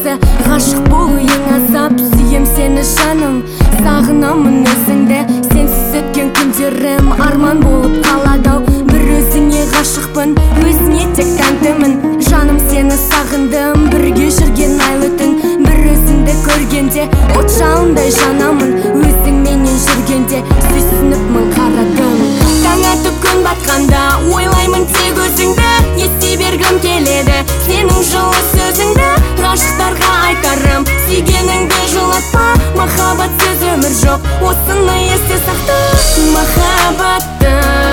жақсы, ғашық болу ең азап. Сүйем сені жаным, сағынамын өзіңді. Сенсіз өткен күндерім арман болып қалады-ау. Бір өзіңе ғашықпын, өзіңе тек тәнтімін. Жаным, сені сағындым, бірге жүрген айлы түн. Бір өзіңді көргенде от жалындай жанамын. Өзіңменен жүргенде сүйсініп мың қарадым. Таң атып күн батқанда ойлаймын тек өзіңді. Ести бергім келеді сенің жылы сөзіңді. Ғашықтарға айтарым, сүйгеніңді жылатпа. Махаббатсыз өмір жоқ, осыны есте сақта. Махаббатты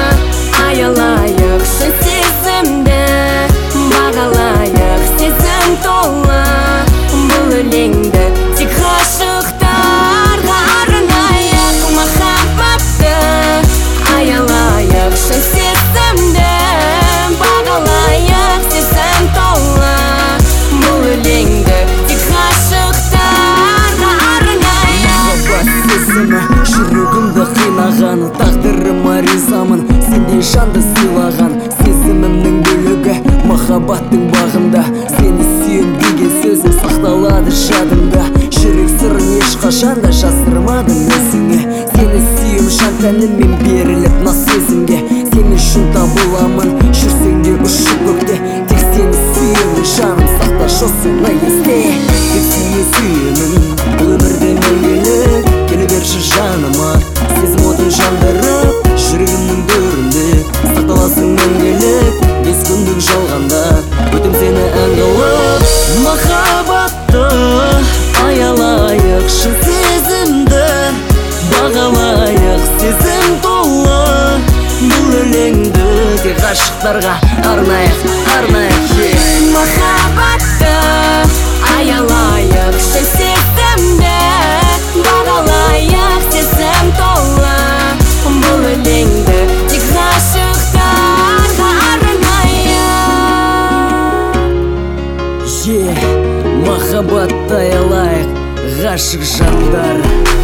аялайық, шын сезімді бағалайық. Сезім толы бұл өлеңді тек ғашықтарға арнайық. Махаббатты аялайық, шын сезімді бағалайық. Сезім толы бұл өлеңді тек ғашықтарға арнайық. Махаббат сезімі жүрегімді қинағаны, тағдырыма ризамын сендей жанды сыйлаған. Сезімімнің бөлігі махаббаттың бағында. Сені сүйем деген сөзім сақталады жадымда. Жүрек сырын ешқашанда жасырмадым өзіңе. Сені сүйем жан тәніммен беріліп мына сезімге. Сен үшін табыламын жүрсең де ұшып көкте. Тек сені сүйемін жаным, сақташы осыны есте. Тек сені сүйемін бұл өмірде мәңгілік. Келе берші жаныма, сезім отын жандырып. Жүрегімнің төрінде сақталасың мәңгілік. Бес күндік жалғанда өтем сені ән қылып. Махаббатты аялайық, шын сезімді бағалайық. Сезім толы бұл өлеңді тек ғашықтарға арнайық, арнайық. Махаббатты аялайық, шын сезімді бағалайық. Сезім толы бұл өлеңді тек ғашықтарға арнайық. Махаббатты аялайық, ғашық жандар.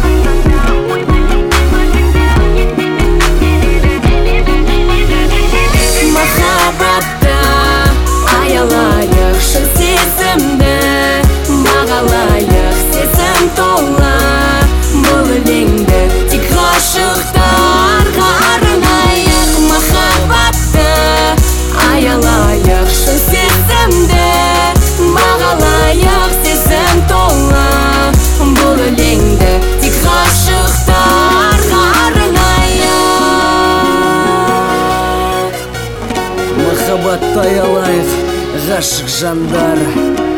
Махаббатты аялайық, шын сезімді бағалайық. Сезім толы бұл өлеңді тек ғашықтарға арнайық. Махаббатты аялайық, шын сезімді бағалайық. Сезім толы бұл өлеңді тек ғашықтарға арнайық. Махаббатты аялайық, ғашық жандар.